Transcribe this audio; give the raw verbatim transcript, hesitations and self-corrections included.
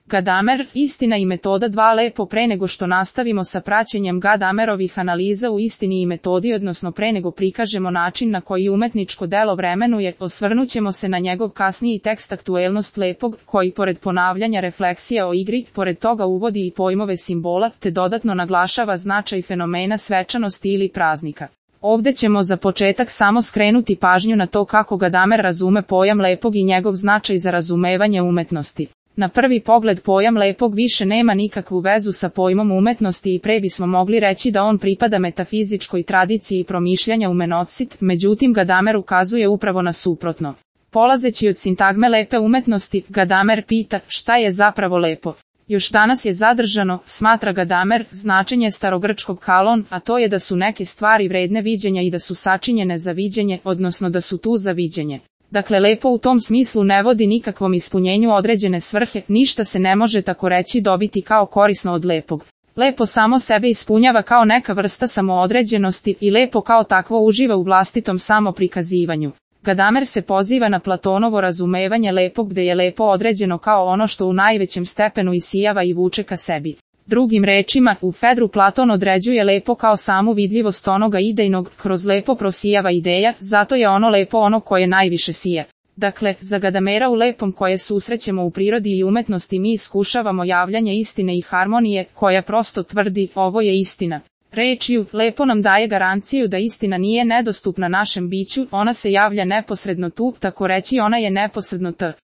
Gadamer, istina i metoda dva. Lepo pre nego što nastavimo sa praćenjem Gadamerovih analiza u istini i metodi, odnosno pre nego prikažemo način na koji umetničko delo vremenuje, osvrnućemo se na njegov kasniji tekst Aktuelnost lepog, koji pored ponavljanja refleksija o igri, pored toga uvodi i pojmove simbola, te dodatno naglašava značaj fenomena svečanosti ili praznika. Ovde ćemo za početak samo skrenuti pažnju na to kako Gadamer razume pojam lepog i njegov značaj za razumevanje umetnosti. Na prvi pogled pojam lepog više nema nikakvu vezu sa pojmom umetnosti i pre bismo mogli reći da on pripada metafizičkoj tradiciji promišljanja umenocit, međutim Gadamer ukazuje upravo na suprotno. Polazeći od sintagme lepe umetnosti, Gadamer pita šta je zapravo lepo. Još danas je zadržano, smatra Gadamer, značenje starogrčkog kalon, a to je da su neke stvari vredne viđenja i da su sačinjene za viđenje, odnosno da su tu za viđenje. Dakle, lepo u tom smislu ne vodi nikakvom ispunjenju određene svrhe, ništa se ne može tako reći dobiti kao korisno od lepog. Lepo samo sebe ispunjava kao neka vrsta samoodređenosti i lepo kao takvo uživa u vlastitom samoprikazivanju. Gadamer se poziva na Platonovo razumevanje lepog gde je lepo određeno kao ono što u najvećem stepenu isijava i vuče ka sebi. Drugim rečima, u Fedru Platon određuje lepo kao samu vidljivost onoga idejnog, kroz lepo prosijava ideja, zato je ono lepo ono koje najviše sije. Dakle, za Gadamera u lepom koje susrećemo u prirodi i umetnosti mi iskušavamo javljanje istine i harmonije, koja prosto tvrdi, ovo je istina. Rečju, lepo nam daje garanciju da istina nije nedostupna našem biću, ona se javlja neposredno tu, tako reći ona je neposredno t.